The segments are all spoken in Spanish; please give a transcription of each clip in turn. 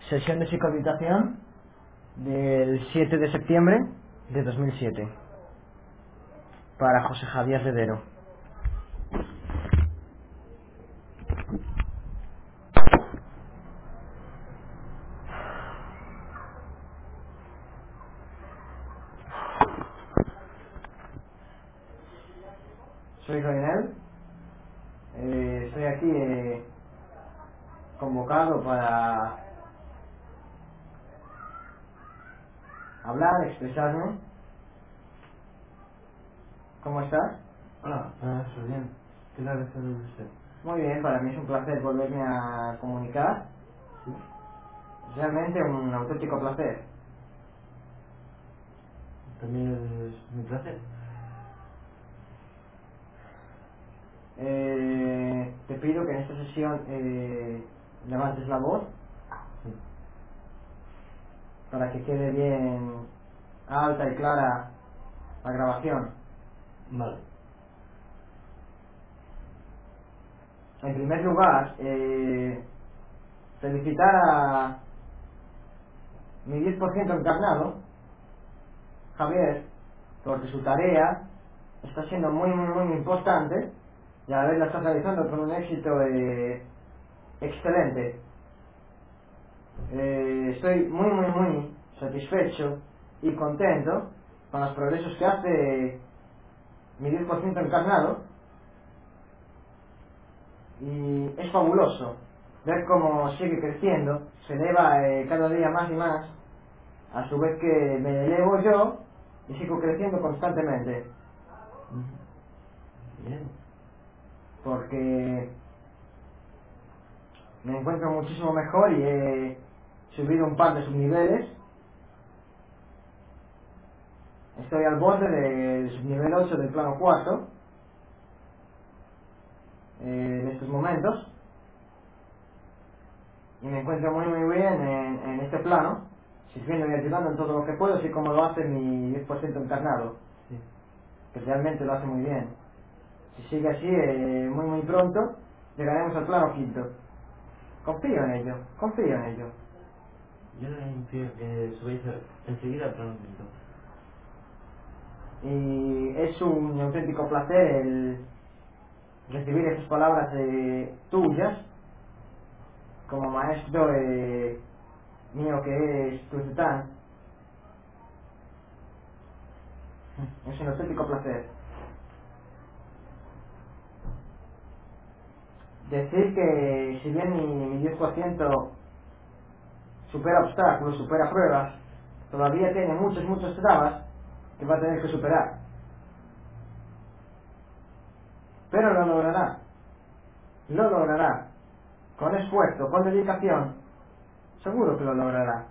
Sesión de psicohabitación del 7 de septiembre de 2007 para José Javier Redero. Soy Reynel. Estoy aquí convocado para hablar, expresarme. ¿Cómo estás? Hola, estoy bien. ¿Qué tal está usted? Muy bien, para mí es un placer volverme a comunicar. Sí, Realmente un auténtico placer. también es mi placer. Te pido que en esta sesión levantes la voz Sí. para que quede bien alta y clara la grabación. Vale. En primer lugar, felicitar a mi 10% encarnado, Javier, porque su tarea está siendo muy importante y a la vez la está realizando con un éxito excelente. Estoy muy satisfecho y contento con los progresos que hace mi 10% encarnado, y es fabuloso ver cómo sigue creciendo, se eleva cada día más y más, a su vez que me elevo yo y sigo creciendo constantemente, Bien. porque me encuentro muchísimo mejor y he subido un par de subniveles. Estoy al borde del subnivel 8 del plano cuarto en estos momentos, y me encuentro muy bien en este plano, sirviendo y ayudando en todo lo que puedo, así como lo hace mi 10% encarnado, Sí. que realmente lo hace muy bien. Si sigue así, muy pronto llegaremos al plano quinto. Confío en ello. Yo también creo que subáis enseguida al plano quinto. Y es un auténtico placer el recibir esas palabras tuyas como maestro mío que es Tuzetán. Es un auténtico placer. Decir que si bien mi 10% supera obstáculos, supera pruebas, todavía tiene muchas trabas que va a tener que superar. Pero lo logrará. Lo logrará. Con esfuerzo, con dedicación, seguro que lo logrará.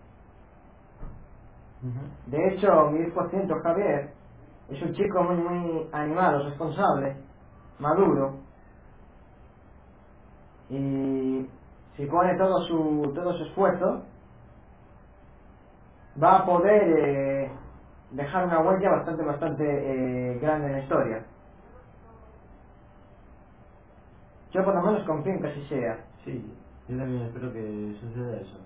De hecho, mi 10% Javier es un chico muy animado, responsable, maduro, y si pone todo su esfuerzo, va a poder dejar una huella bastante grande en la historia. Yo por lo menos confío en que así sea. Sí, yo también espero que suceda eso.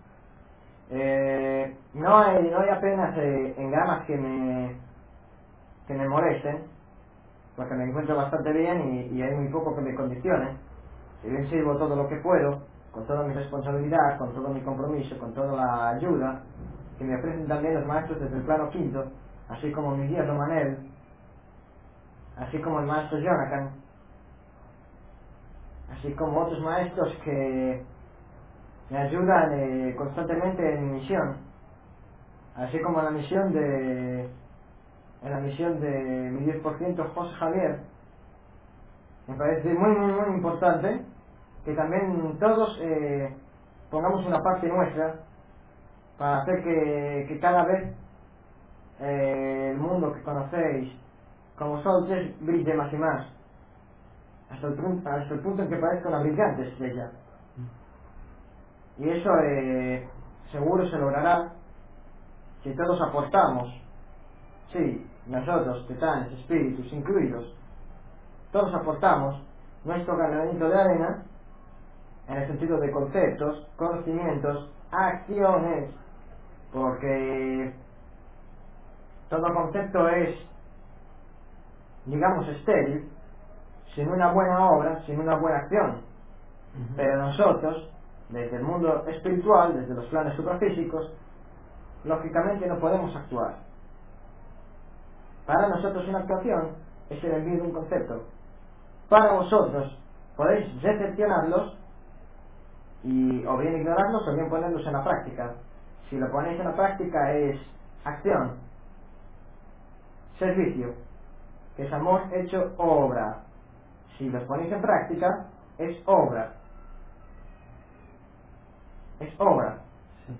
No hay apenas engramas que me molesten, porque me encuentro bastante bien y hay muy poco que me condicione. Si bien sirvo todo lo que puedo, con toda mi responsabilidad, con todo mi compromiso, con toda la ayuda que me ofrecen también los maestros desde el plano quinto, así como mi guía Romanel, así como el maestro Jonathan, así como otros maestros que me ayudan constantemente en mi misión, así como en la misión de mi 10% José Javier. Me parece muy importante que también todos pongamos una parte nuestra para hacer que cada vez el mundo que conocéis como Soldiers brille más y más, hasta el punto en que parezca una brillante estrella. Y eso seguro se logrará si todos aportamos. Sí, nosotros, titanes, espíritus incluidos, todos aportamos nuestro granito de arena en el sentido de conceptos, conocimientos acciones, porque todo concepto es, digamos, estéril sin una buena obra, sin una buena acción. Pero nosotros, desde el mundo espiritual, desde los planes suprafísicos, lógicamente no podemos actuar. Para nosotros una actuación es el envío de un concepto. Para vosotros podéis recepcionarlos y o bien ignorarlos o bien ponerlos en la práctica. Si lo ponéis en la práctica es acción, servicio, que es amor hecho obra. Si los ponéis en práctica es obra. Es obra. Sí.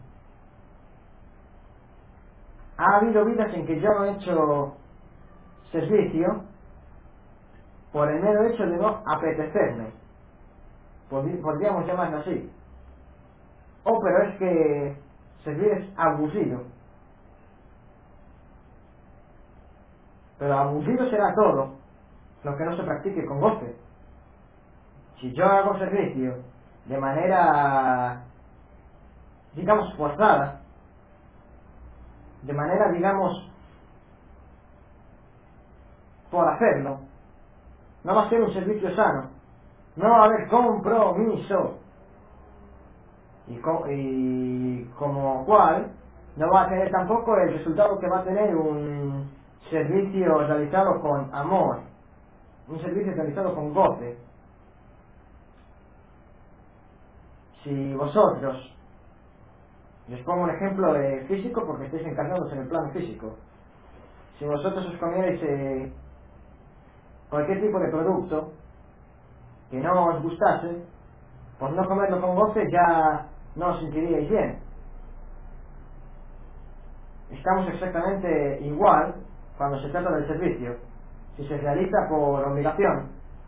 Ha habido vidas en que yo no he hecho servicio por el mero hecho de no apetecerme. Podríamos llamarlo así. Pero es que servir es aburrido. Pero aburrido será todo lo que no se practique con goce. Si yo hago servicio de manera, digamos, forzada, de manera, digamos, por hacerlo, no va a ser un servicio sano, no va a haber compromiso y como cual no va a tener tampoco el resultado que va a tener un servicio realizado con amor, un servicio realizado con goce. Si vosotros, les pongo un ejemplo físico porque estáis encarnados en el plano físico, si vosotros os comierais cualquier tipo de producto que no os gustase, por no comerlo con goce ya no os sentiríais bien. Estamos exactamente igual cuando se trata del servicio. Si se realiza por obligación,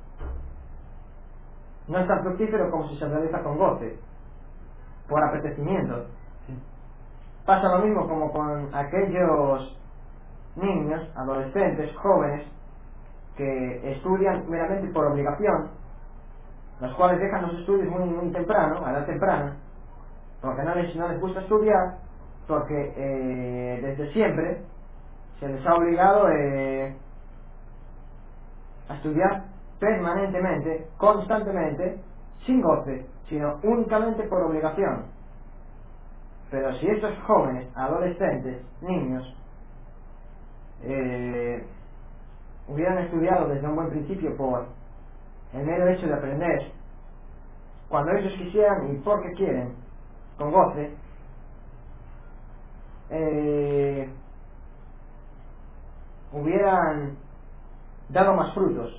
no es tan fructífero como si se realiza con goce, por apetecimiento. Sí. Pasa lo mismo como con aquellos niños, adolescentes, jóvenes que estudian meramente por obligación, los cuales dejan los estudios muy temprano, a edad temprana, porque no les gusta estudiar, porque desde siempre se les ha obligado a estudiar permanentemente, constantemente, sin goce, sino únicamente por obligación. Pero si estos jóvenes, adolescentes, niños, hubieran estudiado desde un buen principio por el mero hecho de aprender, cuando ellos quisieran y porque quieren, con goce, hubieran dado más frutos.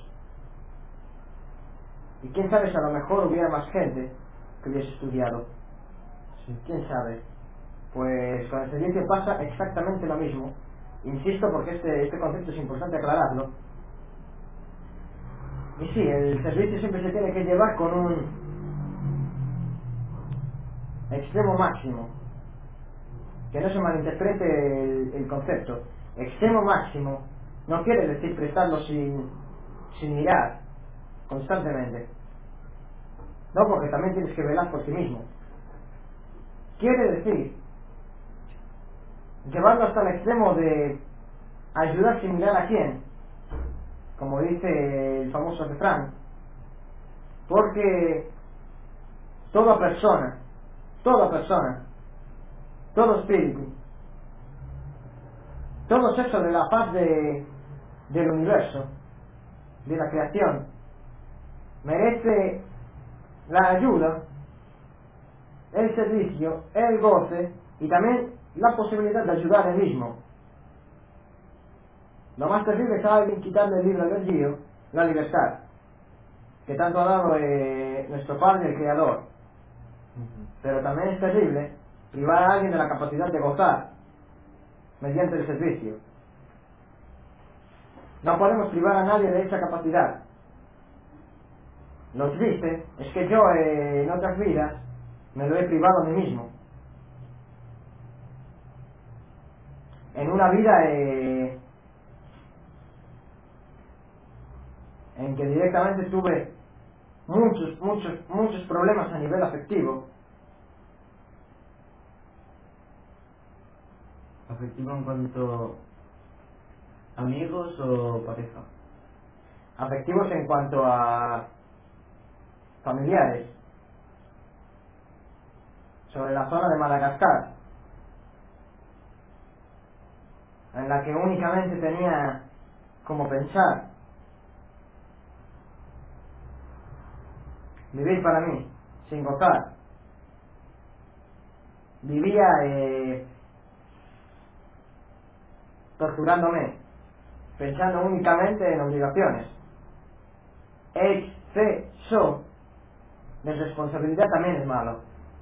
Y quién sabe si a lo mejor hubiera más gente que hubiese estudiado. Sí. Quién sabe. Pues con el servicio pasa exactamente lo mismo. Insisto porque este concepto es importante aclararlo. Y sí, el servicio siempre se tiene que llevar con un extremo máximo. Que no se malinterprete el concepto. Extremo máximo no quiere decir prestarlo sin mirar constantemente. No, porque también tienes que velar por ti mismo. Quiere decir llevarlo hasta el extremo de ayudar sin mirar a quién, como dice el famoso refrán, porque toda persona, todo espíritu, todo sexo de la faz del universo, de la creación, merece la ayuda, el servicio, el goce y también la posibilidad de ayudar a él mismo. Lo más terrible es a alguien quitarle el libre albedrío, la libertad, que tanto ha dado nuestro Padre, el Creador. Pero también es terrible privar a alguien de la capacidad de gozar mediante el servicio. No podemos privar a nadie de esa capacidad. Lo triste es que yo en otras vidas me lo he privado a mí mismo. En una vida en que directamente tuve muchos problemas a nivel afectivo, ¿Afectivo en cuanto amigos o pareja? Afectivos en cuanto a familiares. Sobre la zona de Madagascar, en la que únicamente tenía como pensar vivir para mí, sin gozar. Vivía torturándome, pensando únicamente en obligaciones. Exceso de responsabilidad también es malo.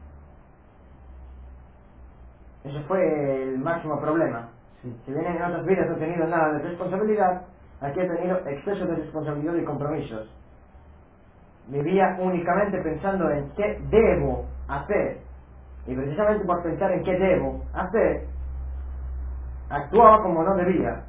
Ese fue el máximo problema. Sí. Si bien en otras vidas no he tenido nada de responsabilidad, aquí he tenido exceso de responsabilidad y compromisos. Vivía únicamente pensando en qué debo hacer, y precisamente por pensar en qué debo hacer, actuaba como no debía.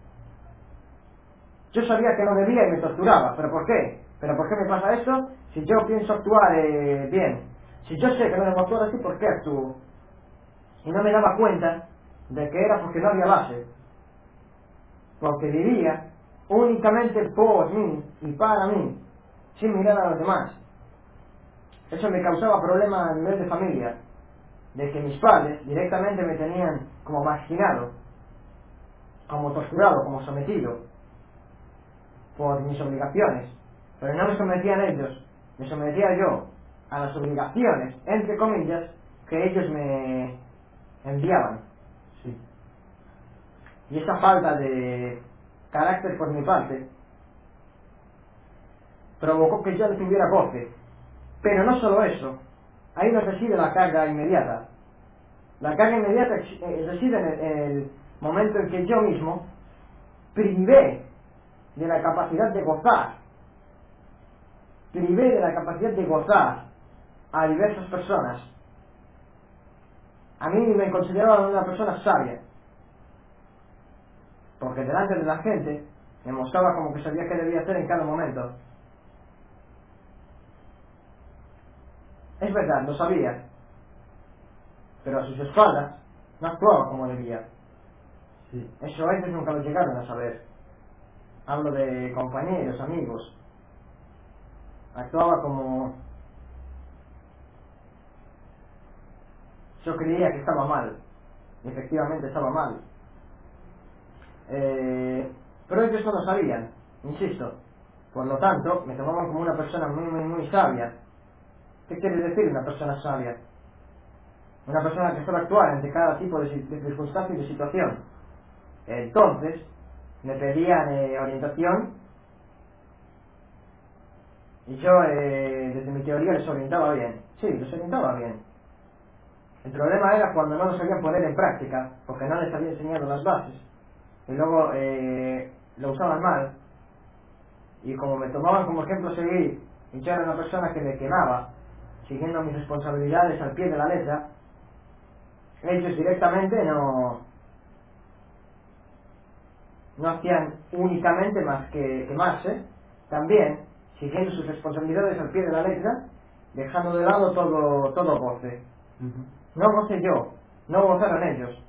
Yo sabía que no debía y me torturaba. ¿Pero por qué? ¿Pero por qué me pasa esto? Si yo pienso actuar bien, si yo sé que no debo actuar así, ¿por qué actúo? Y no me daba cuenta de que era porque no había base, porque vivía únicamente por mí y para mí, sin mirar a los demás. Eso me causaba problemas a nivel de familia, de que mis padres directamente me tenían como marginado, como torturado, como sometido por mis obligaciones. Pero no me sometían ellos, me sometía yo a las obligaciones, entre comillas, que ellos me enviaban. Sí. Y esa falta de carácter por mi parte provocó que yo no tuviera goce. Pero no solo eso, ahí no reside la carga inmediata. La carga inmediata reside en el momento en que yo mismo privé de la capacidad de gozar, privé de la capacidad de gozar a diversas personas. A mí me consideraba una persona sabia, porque delante de la gente me mostraba como que sabía qué debía hacer en cada momento. Es verdad, lo sabía, pero a sus espaldas no actuaba como debía. Sí. Eso ellos nunca lo llegaron a saber. Hablo de compañeros, amigos. Actuaba como yo creía que estaba mal, y efectivamente estaba mal. Pero ellos no lo sabían, insisto. Por lo tanto, me tomaban como una persona muy sabia. ¿Qué quiere decir una persona sabia? Una persona que sabe actuar ante cada tipo de circunstancia y de situación. Entonces, me pedían orientación, y yo desde mi teoría les orientaba bien. Sí, les orientaba bien. El problema era cuando no lo sabían poner en práctica, porque no les había enseñado las bases, y luego lo usaban mal, y como me tomaban como ejemplo a seguir, y yo era una persona que me quemaba, siguiendo mis responsabilidades al pie de la letra, ellos directamente no hacían únicamente más que quemarse, también siguiendo sus responsabilidades al pie de la letra, dejando de lado todo goce. No gocé yo, no gozaron ellos.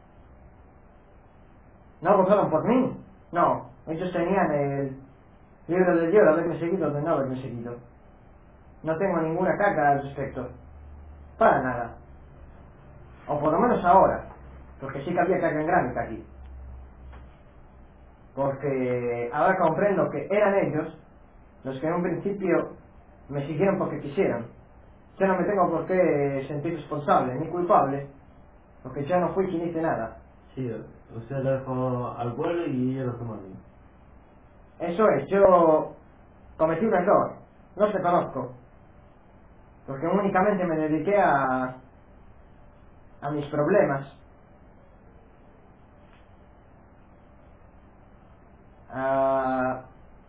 No gozaron por mí, no. Ellos tenían el libro del yo de haberme seguido o de no haberme seguido. No tengo ninguna carga al respecto. Para nada. O por lo menos ahora. Porque sí que había carga engránica aquí. Porque ahora comprendo que eran ellos los que en un principio me siguieron porque quisieron. Yo no me tengo por qué sentir responsable ni culpable, porque yo no fui quien hice nada. Sí, usted lo dejó al vuelo y ellos lo tomaron. Eso es, yo cometí un error, no te conozco, porque únicamente me dediqué a mis problemas, a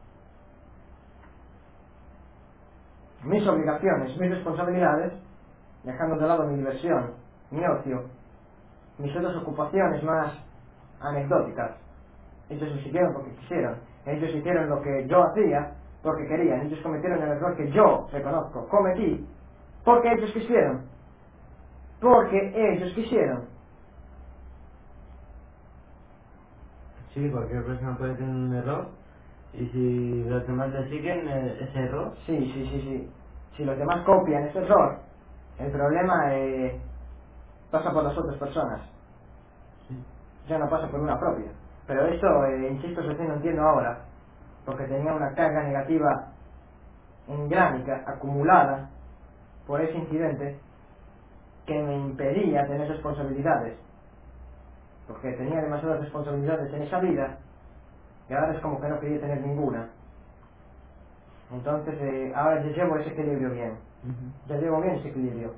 mis obligaciones, mis responsabilidades, dejando de lado mi diversión, mi ocio, mis otras ocupaciones más anecdóticas. Ellos me siguieron porque quisieron, ellos hicieron lo que yo hacía porque querían, ellos cometieron el error que yo reconozco, cometí porque ellos quisieron, porque ellos quisieron. Sí, cualquier persona puede tener un error y si los demás le siguen ese error. Sí. Si los demás copian ese error, el problema pasa por las otras personas. Sí. Ya no pasa por una propia. Pero eso, insisto, recién no entiendo ahora, porque tenía una carga negativa engránica acumulada por ese incidente que me impedía tener responsabilidades, porque tenía demasiadas responsabilidades en esa vida y ahora es como que no quería tener ninguna. Entonces ahora ya llevo ese equilibrio bien. Ya llevo bien ese equilibrio.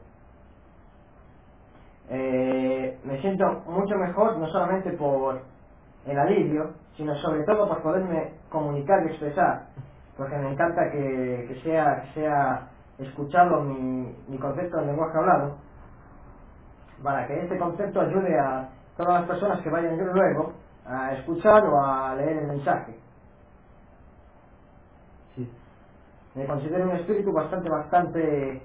Me siento mucho mejor, no solamente por el alivio, sino sobre todo por poderme comunicar y expresar, porque me encanta que sea escuchado mi concepto del lenguaje hablado, para que este concepto ayude a todas las personas que vayan luego a escuchar o a leer el mensaje. Sí. Me considero un espíritu bastante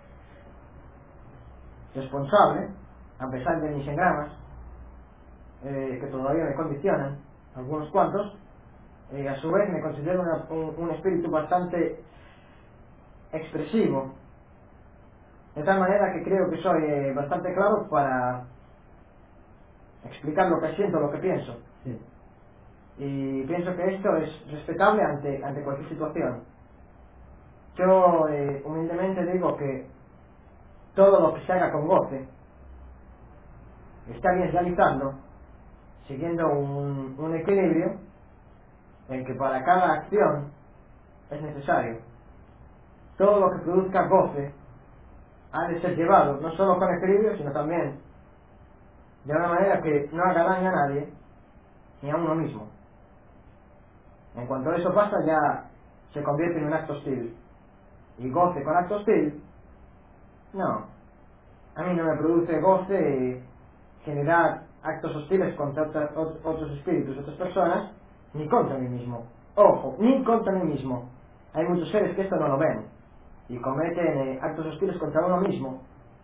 responsable, a pesar de mis engramas, que todavía me condicionan, algunos cuantos. A su vez me considero un espíritu bastante expresivo, de tal manera que creo que soy bastante claro para explicar lo que siento, lo que pienso. Sí. Y pienso que esto es respetable ante cualquier situación. Yo humildemente digo que todo lo que se haga con goce está bien realizando, siguiendo un equilibrio en que para cada acción es necesario. Todo lo que produzca goce ha de ser llevado no solo con equilibrio, sino también de una manera que no haga daño a nadie ni a uno mismo. En cuanto eso pasa, ya se convierte en un acto hostil. Y goce con acto hostil, no. A mí no me produce goce generar actos hostiles contra otros espíritus, otras personas, ni contra mí mismo. Ojo, ni contra mí mismo. Hay muchos seres que esto no lo ven y cometen actos hostiles contra uno mismo,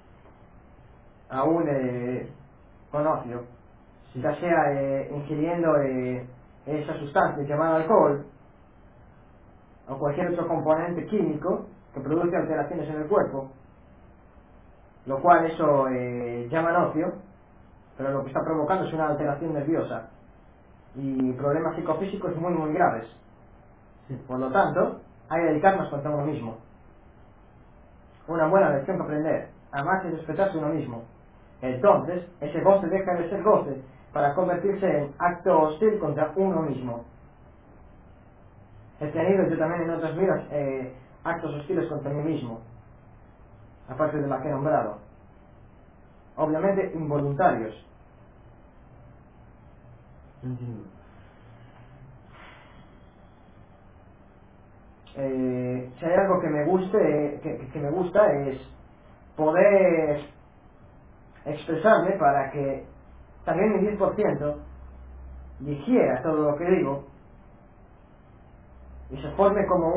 aún con ocio, Sí. ya sea ingiriendo esa sustancia llamada alcohol o cualquier otro componente químico que produce alteraciones en el cuerpo, lo cual eso llaman ocio, pero lo que está provocando es una alteración nerviosa y problemas psicofísicos muy graves. Sí. Por lo tanto, hay que dedicarnos contra uno mismo. Una buena lección que aprender, amarse y respetarse uno mismo. Entonces, ese goce deja de ser goce para convertirse en acto hostil contra uno mismo. He tenido yo también en otras vidas actos hostiles contra mí mismo, aparte de la que he nombrado. Obviamente involuntarios. Entiendo. Si hay algo que me guste, que me gusta es poder expresarme para que también mi 10% digiera todo lo que digo y se forme como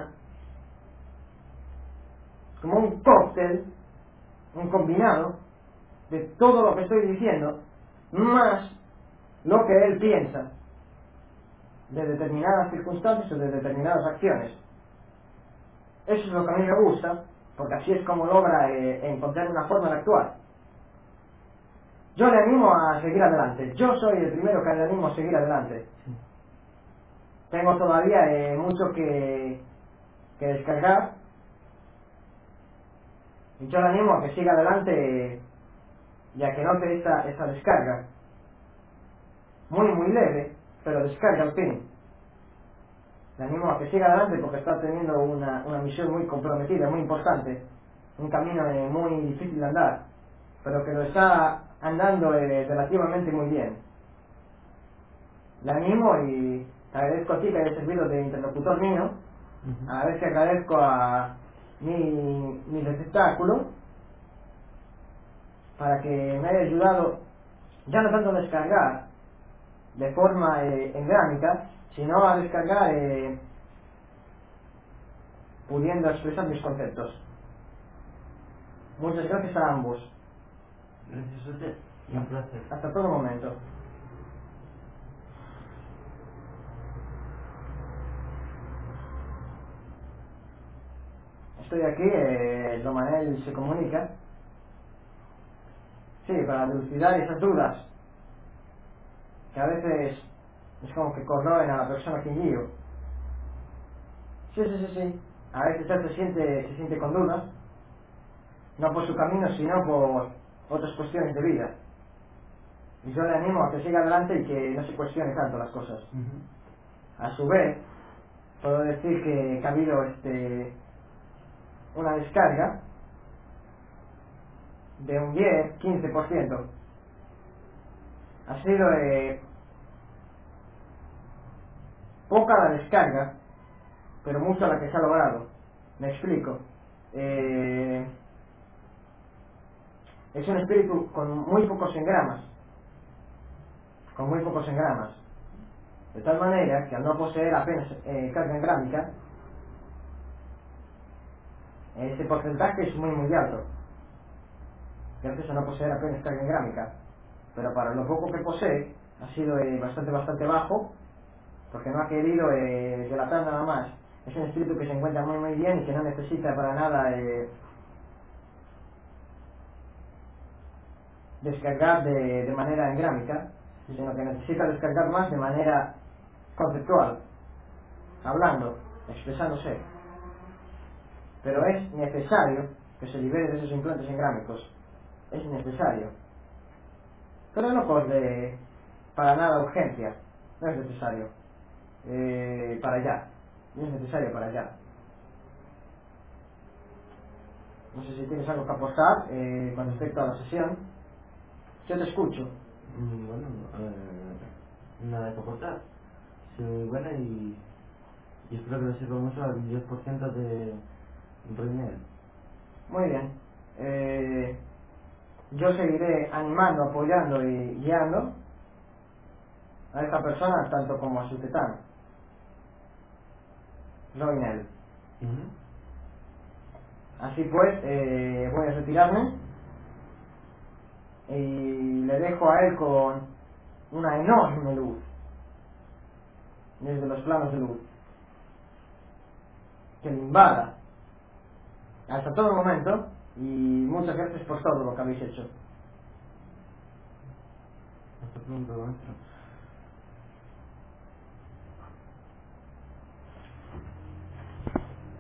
un cóctel, un combinado de todo lo que estoy diciendo más lo que él piensa de determinadas circunstancias o de determinadas acciones. Eso es lo que a mí me gusta, porque así es como logra encontrar una forma de actuar. Yo le animo a seguir adelante. Yo soy el primero que le animo a seguir adelante. Sí. Tengo todavía mucho que descargar. Y yo le animo a que siga adelante y a que note esa descarga. Muy leve, pero descarga al fin. Le animo a que siga adelante porque está teniendo una misión muy comprometida, muy importante. Un camino muy difícil de andar, pero que lo está andando relativamente muy bien. Le animo y agradezco a ti que hayas servido de interlocutor mío. A ver si agradezco a mi receptáculo para que me haya ayudado ya no tanto a descargar de forma engránica, sino a descargar pudiendo expresar mis conceptos. Muchas gracias a ambos. Gracias a usted y un placer. Hasta todo momento. estoy aquí, Romanel se comunica. Sí, para dilucidar esas dudas, que a veces es como que corroen a la persona que guío. Sí. A veces él se siente con dudas, no por su camino, sino por otras cuestiones de vida. Y yo le animo a que siga adelante y que no se cuestione tanto las cosas. A su vez, puedo decir que ha habido una descarga de un 10-15%. Ha sido poca la descarga, pero mucha la que se ha logrado. Me explico. Es un espíritu con muy pocos engramas. De tal manera que al no poseer apenas carga engrámica, ese porcentaje es muy alto. Gracias a no poseer apenas carga engrámica. Pero para lo poco que posee, ha sido bastante bajo, porque no ha querido delatar nada más. Es un espíritu que se encuentra muy bien y que no necesita para nada descargar de manera engrámica, sino que necesita descargar más de manera conceptual, hablando, expresándose. Pero es necesario que se libere de esos implantes engrámicos. Es necesario. Pero no por para nada urgencia. No es necesario. Para allá. No es necesario para allá. No sé si tienes algo que aportar con respecto a la sesión. Yo te escucho. Bueno, nada que aportar. Sí, bueno, y espero que le sirva mucho al 10% de Reiner. Muy bien. Yo seguiré animando, apoyando y guiando a esta persona tanto como a su tetano, Roinel. Así pues, voy a retirarme y le dejo a él con una enorme luz desde los planos de luz que le invada hasta todo momento, y muchas gracias por todo lo que habéis hecho. Hasta pronto, maestro.